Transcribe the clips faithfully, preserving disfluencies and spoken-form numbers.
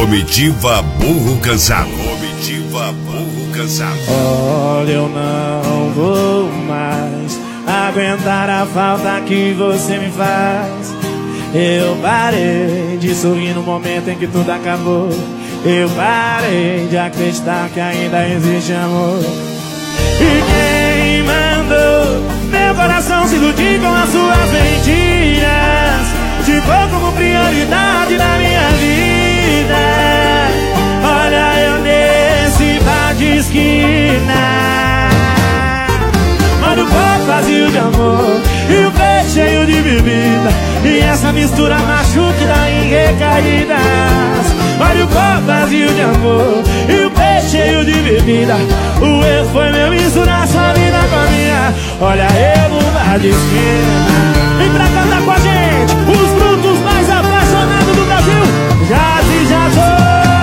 Comitiva Burro Cansado. Comitiva Burro Cansado. Olha, eu não vou mais aguentar a falta que você me faz. Eu parei de sorrir no momento em que tudo acabou. Eu parei de acreditar que ainda existe amor. E quem mandou meu coração se iludir com as suas mentiras? Ficou como prioridade na minha vida. Olha, eu nesse bar de esquina. Olha o copo vazio de amor e o peito cheio de bebida, e essa mistura machuca e dá em recaídas. Olha o copo vazio de amor e o peito cheio de bebida. O erro foi meu misturar sua vida com a minha. Olha eu no bar de esquina. Vem pra cantar com a gente os brutos mais apaixonados do Brasil, Jazz e Jazô.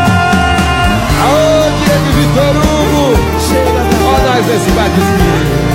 Aô, Diego e Vitor Hugo, ó nós nesse bar de esquina.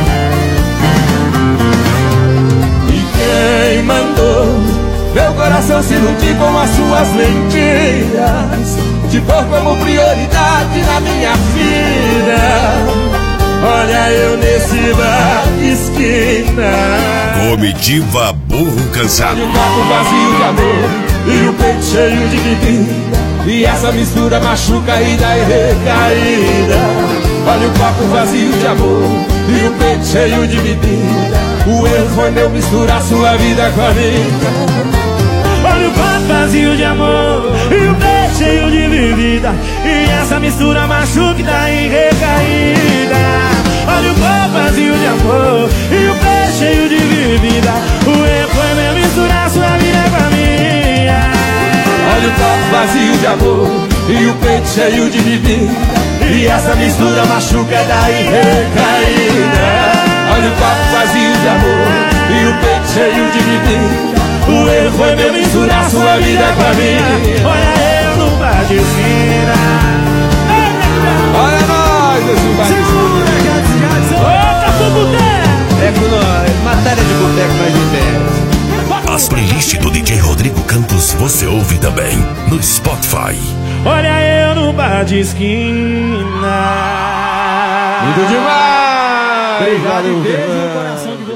Quem mandou meu coração se iludir com as suas mentiras? Te pôr como prioridade na minha vida. Olha eu nesse bar de esquina. Comitiva Burro Cansado. E o copo vazio de amor e o peito cheio de bebida, e essa mistura machuca e dá recaída. Olha o copo vazio de amor e o peito cheio de bebida. O erro foi meu misturar sua vida com a minha. Olha o copo vazio de amor e o peito cheio de bebida, e essa mistura machuca e dá em recaída. Olha o copo vazio de amor e o peito cheio de bebida. O erro foi meu misturar sua vida com a minha. Olha o copo vazio de amor e o peito cheio de bebida, e essa mistura machuca e dá em recaída. Olha o copo vazio de amor e o peito cheio de bebida. O erro foi meu misturar sua vida com a minha. Olha eu no bar de esquina. Olha nós nesse bar de esquina. Opa, pro boteco. É com nós, matéria de boteco mais de As playlists do D J Rodrigo Campos você ouve também no Spotify. Olha eu no bar de esquina. Lindo demais. Obrigado, beijo no coração de